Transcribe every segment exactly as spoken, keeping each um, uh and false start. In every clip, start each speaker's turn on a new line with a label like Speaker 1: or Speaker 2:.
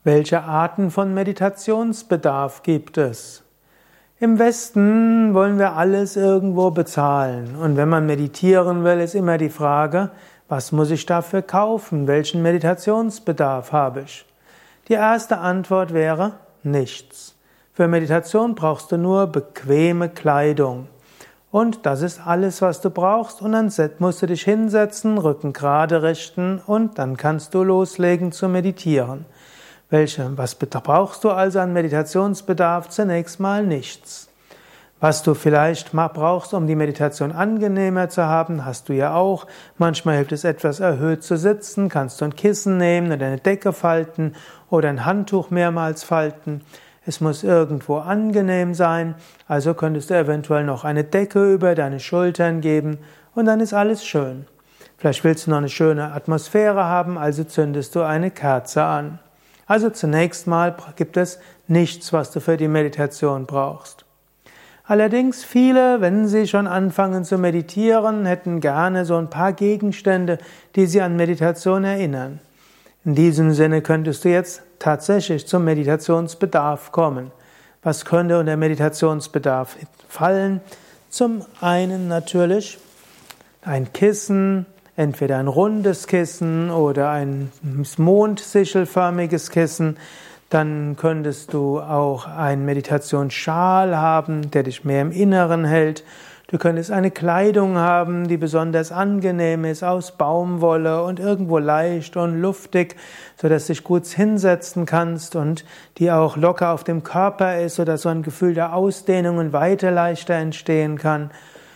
Speaker 1: Welche Arten von Meditationsbedarf gibt es? Im Westen wollen wir alles irgendwo bezahlen. Und wenn man meditieren will, ist immer die Frage, was muss ich dafür kaufen? Welchen Meditationsbedarf habe ich? Die erste Antwort wäre nichts. Für Meditation brauchst du nur bequeme Kleidung. Und das ist alles, was du brauchst. Und dann musst du dich hinsetzen, Rücken gerade richten und dann kannst du loslegen zu meditieren. Welche, was brauchst du also an Meditationsbedarf? Zunächst mal nichts. Was du vielleicht mal brauchst, um die Meditation angenehmer zu haben, hast du ja auch. Manchmal hilft es etwas erhöht zu sitzen, kannst du ein Kissen nehmen oder eine Decke falten oder ein Handtuch mehrmals falten. Es muss irgendwo angenehm sein, also könntest du eventuell noch eine Decke über deine Schultern geben und dann ist alles schön. Vielleicht willst du noch eine schöne Atmosphäre haben, also zündest du eine Kerze an. Also zunächst mal gibt es nichts, was du für die Meditation brauchst. Allerdings viele, wenn sie schon anfangen zu meditieren, hätten gerne so ein paar Gegenstände, die sie an Meditation erinnern. In diesem Sinne könntest du jetzt tatsächlich zum Meditationsbedarf kommen. Was könnte unter Meditationsbedarf fallen? Zum einen natürlich ein Kissen, entweder ein rundes Kissen oder ein mondsichelförmiges Kissen. Dann könntest du auch einen Meditationsschal haben, der dich mehr im Inneren hält. Du könntest eine Kleidung haben, die besonders angenehm ist, aus Baumwolle und irgendwo leicht und luftig, sodass du dich gut hinsetzen kannst und die auch locker auf dem Körper ist, sodass so ein Gefühl der Ausdehnung und Weite leichter entstehen kann.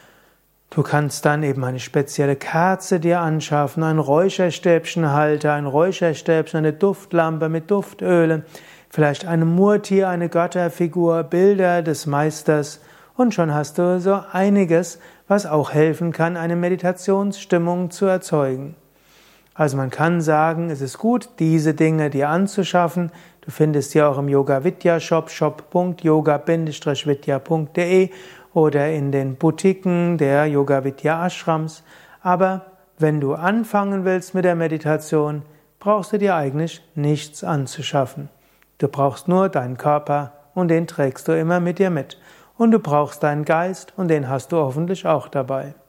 Speaker 1: Du kannst dann eben eine spezielle Kerze dir anschaffen, einen Räucherstäbchenhalter, ein Räucherstäbchen, eine Duftlampe mit Duftöle, vielleicht eine Murti, eine Götterfigur, Bilder des Meisters und schon hast du so einiges, was auch helfen kann, eine Meditationsstimmung zu erzeugen. Also man kann sagen, es ist gut, diese Dinge dir anzuschaffen. Du findest sie auch im Yoga Vidya Shop, shop punkt yoga bindestrich vidya punkt de oder in den Boutiquen der Yoga Vidya Ashrams. Aber wenn du anfangen willst mit der Meditation, brauchst du dir eigentlich nichts anzuschaffen. Du brauchst nur deinen Körper und den trägst du immer mit dir mit. Und du brauchst deinen Geist und den hast du hoffentlich auch dabei.